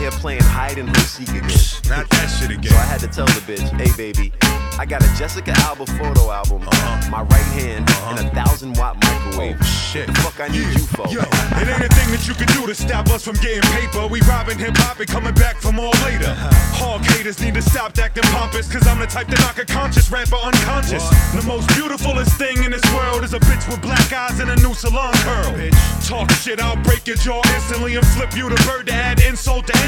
there playing hide and go seek again. Not that shit again. So I had to tell the bitch, hey baby, I got a Jessica Alba photo album, my right hand, and a 1,000-watt microwave. Oh, shit. What the fuck I need you for? Yo, it ain't a thing that you can do to stop us from getting paper. We robbing hip-hop and coming back for more later. Hog haters need to stop acting pompous, cause I'm the type to knock a conscious rapper unconscious. The most beautifulest thing in this world is a bitch with black eyes and a new salon curl. Talk shit, I'll break your jaw instantly and flip you the bird to add insult to